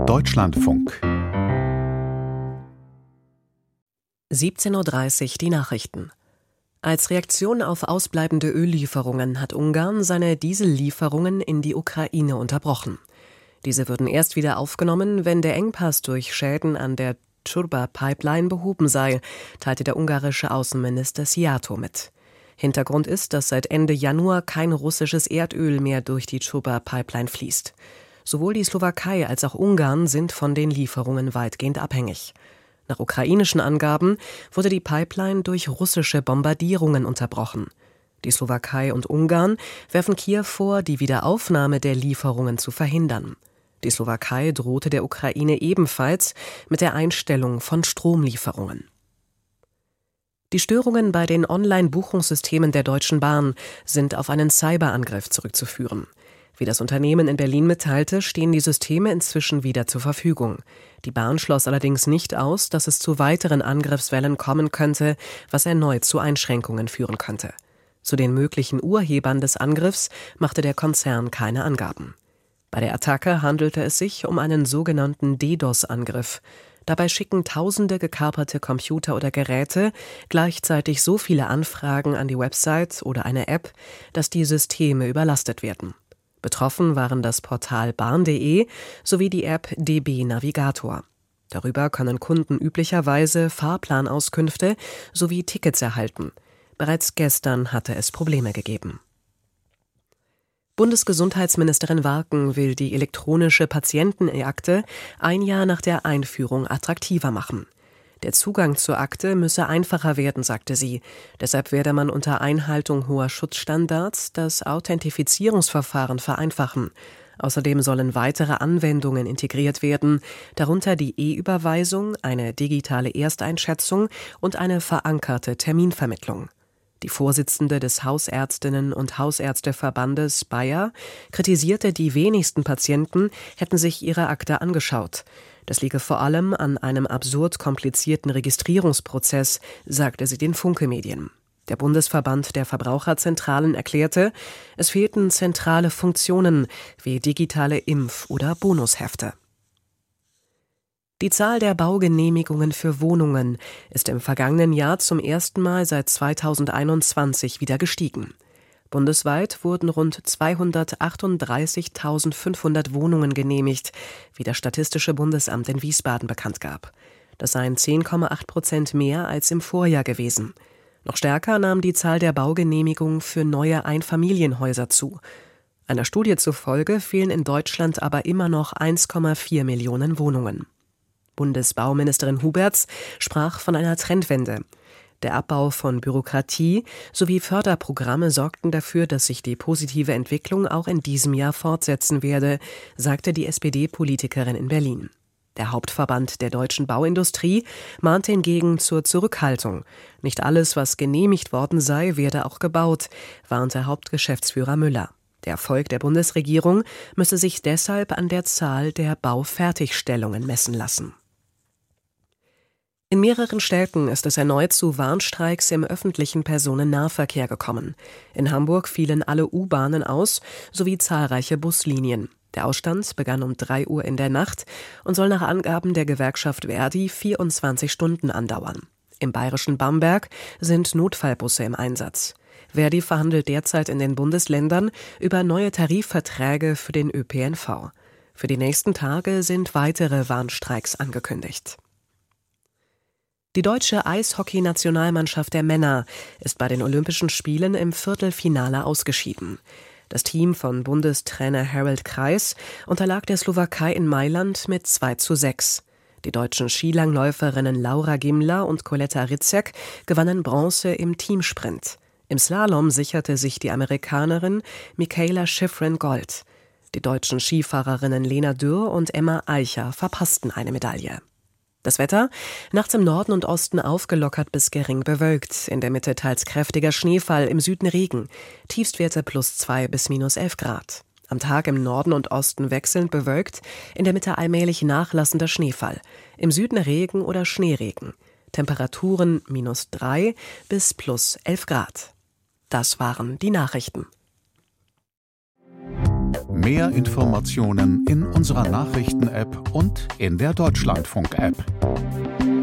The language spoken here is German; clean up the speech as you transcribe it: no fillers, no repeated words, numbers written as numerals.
Deutschlandfunk 17:30 Uhr die Nachrichten. Als Reaktion auf ausbleibende Öllieferungen hat Ungarn seine Diesellieferungen in die Ukraine unterbrochen. Diese würden erst wieder aufgenommen, wenn der Engpass durch Schäden an der Turba-Pipeline behoben sei, teilte der ungarische Außenminister Szijjártó mit. Hintergrund ist, dass seit Ende Januar kein russisches Erdöl mehr durch die Turba-Pipeline fließt. Sowohl die Slowakei als auch Ungarn sind von den Lieferungen weitgehend abhängig. Nach ukrainischen Angaben wurde die Pipeline durch russische Bombardierungen unterbrochen. Die Slowakei und Ungarn werfen Kiew vor, die Wiederaufnahme der Lieferungen zu verhindern. Die Slowakei drohte der Ukraine ebenfalls mit der Einstellung von Stromlieferungen. Die Störungen bei den Online-Buchungssystemen der Deutschen Bahn sind auf einen Cyberangriff zurückzuführen. Wie das Unternehmen in Berlin mitteilte, stehen die Systeme inzwischen wieder zur Verfügung. Die Bahn schloss allerdings nicht aus, dass es zu weiteren Angriffswellen kommen könnte, was erneut zu Einschränkungen führen könnte. Zu den möglichen Urhebern des Angriffs machte der Konzern keine Angaben. Bei der Attacke handelte es sich um einen sogenannten DDoS-Angriff. Dabei schicken Tausende gekaperte Computer oder Geräte gleichzeitig so viele Anfragen an die Website oder eine App, dass die Systeme überlastet werden. Betroffen waren das Portal bahn.de sowie die App DB Navigator. Darüber können Kunden üblicherweise Fahrplanauskünfte sowie Tickets erhalten. Bereits gestern hatte es Probleme gegeben. Bundesgesundheitsministerin Warken will die elektronische Patientenakte ein Jahr nach der Einführung attraktiver machen. Der Zugang zur Akte müsse einfacher werden, sagte sie. Deshalb werde man unter Einhaltung hoher Schutzstandards das Authentifizierungsverfahren vereinfachen. Außerdem sollen weitere Anwendungen integriert werden, darunter die E-Überweisung, eine digitale Ersteinschätzung und eine verankerte Terminvermittlung. Die Vorsitzende des Hausärztinnen- und Hausärzteverbandes Bayer kritisierte, die wenigsten Patienten hätten sich ihre Akte angeschaut. Das liege vor allem an einem absurd komplizierten Registrierungsprozess, sagte sie den Funke-Medien. Der Bundesverband der Verbraucherzentralen erklärte, es fehlten zentrale Funktionen wie digitale Impf- oder Bonushefte. Die Zahl der Baugenehmigungen für Wohnungen ist im vergangenen Jahr zum ersten Mal seit 2021 wieder gestiegen. Bundesweit wurden rund 238.500 Wohnungen genehmigt, wie das Statistische Bundesamt in Wiesbaden bekannt gab. Das seien 10,8% mehr als im Vorjahr gewesen. Noch stärker nahm die Zahl der Baugenehmigungen für neue Einfamilienhäuser zu. Einer Studie zufolge fehlen in Deutschland aber immer noch 1,4 Millionen Wohnungen. Bundesbauministerin Huberts sprach von einer Trendwende. Der Abbau von Bürokratie sowie Förderprogramme sorgten dafür, dass sich die positive Entwicklung auch in diesem Jahr fortsetzen werde, sagte die SPD-Politikerin in Berlin. Der Hauptverband der deutschen Bauindustrie mahnte hingegen zur Zurückhaltung. Nicht alles, was genehmigt worden sei, werde auch gebaut, warnte Hauptgeschäftsführer Müller. Der Erfolg der Bundesregierung müsse sich deshalb an der Zahl der Baufertigstellungen messen lassen. In mehreren Städten ist es erneut zu Warnstreiks im öffentlichen Personennahverkehr gekommen. In Hamburg fielen alle U-Bahnen aus, sowie zahlreiche Buslinien. Der Ausstand begann um 3 Uhr in der Nacht und soll nach Angaben der Gewerkschaft ver.di 24 Stunden andauern. Im bayerischen Bamberg sind Notfallbusse im Einsatz. ver.di verhandelt derzeit in den Bundesländern über neue Tarifverträge für den ÖPNV. Für die nächsten Tage sind weitere Warnstreiks angekündigt. Die deutsche Eishockey-Nationalmannschaft der Männer ist bei den Olympischen Spielen im Viertelfinale ausgeschieden. Das Team von Bundestrainer Harald Kreis unterlag der Slowakei in Mailand mit 2:6. Die deutschen Skilangläuferinnen Laura Gimler und Coletta Ritzek gewannen Bronze im Teamsprint. Im Slalom sicherte sich die Amerikanerin Mikaela Shiffrin Gold. Die deutschen Skifahrerinnen Lena Dürr und Emma Eicher verpassten eine Medaille. Das Wetter: nachts im Norden und Osten aufgelockert bis gering bewölkt, in der Mitte teils kräftiger Schneefall, im Süden Regen, Tiefstwerte +2 bis -11 Grad. Am Tag im Norden und Osten wechselnd bewölkt, in der Mitte allmählich nachlassender Schneefall, im Süden Regen oder Schneeregen, Temperaturen -3 bis +11 Grad. Das waren die Nachrichten. Mehr Informationen in unserer Nachrichten-App und in der Deutschlandfunk-App.